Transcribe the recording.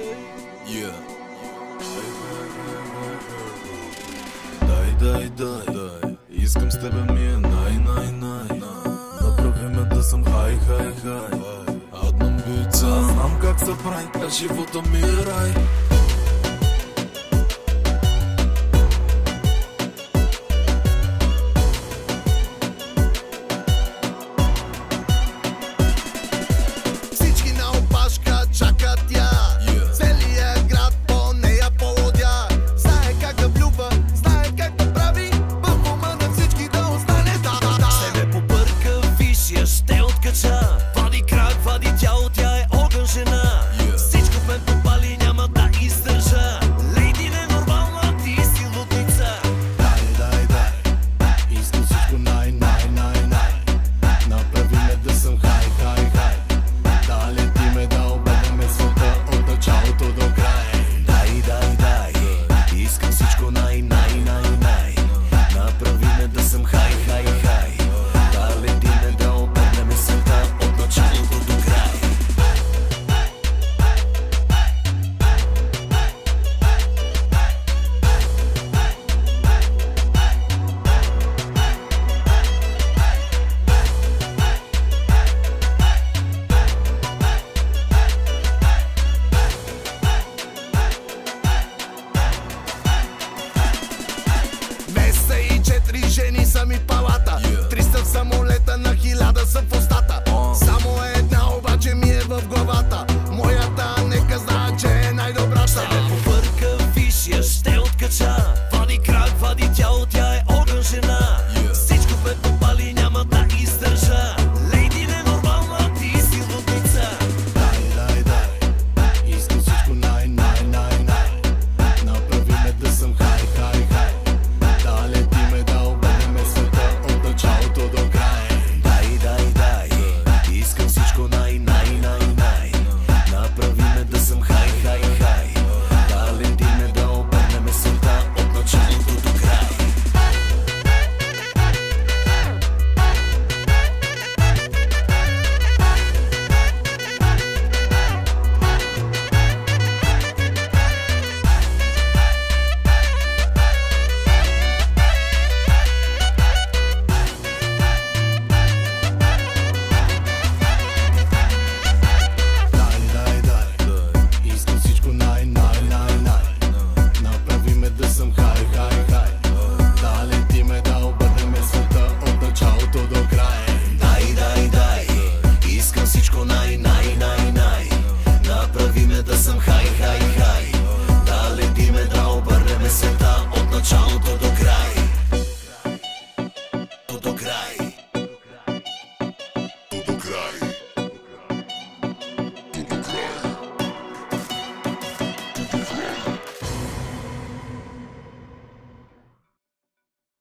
Yeah. Дай, искам с тебе ми е най. Направи ме да съм хай. Аднам бица, знам как се прави, а живота ми е рай. Всички на опашка чакат тя. Целият град по нея полудя. Знае как да влюбва, знае как да прави в ума на всички да остане. Ще ме побърка, виж я, ще откача. Вади крак, вади тяло, тя е огън жена. Всичко в мен попали, няма да издържа. Лейди ненормална, ти си лудница. Дай, искам всичко най. Направи ме да съм хай. Да летиме, да обедеме света от началото до край. Дай, искам всичко най. Направи ме да съм хай. Да летиме, да обедеме света от началото до край. Месеца и 4 жени са ми палата. 300 в самолета, на 1000 съм в устата. Само една обаче ми е в главата. Моята нека знае, че е най-добрата. Ще ме побърка, виж я, ще откача. Вади крак, вади тяло, тя е огън жена. Всичко в мен попали, няма да издържа. Лейди ненормална, ти си лудница. Дай, искам всичко най. Направи ме да съм хай. Да летиме, да обедеме света от началото до край. Дай, искам всичко най. Направи ме да съм хай. Да летиме, да обедеме света от началото до край. Искам всичко най. Направи ме да съм хай. Да летиме, да обедеме света от началото до край. Дай, искам всичко най. Направи ме да съм хай.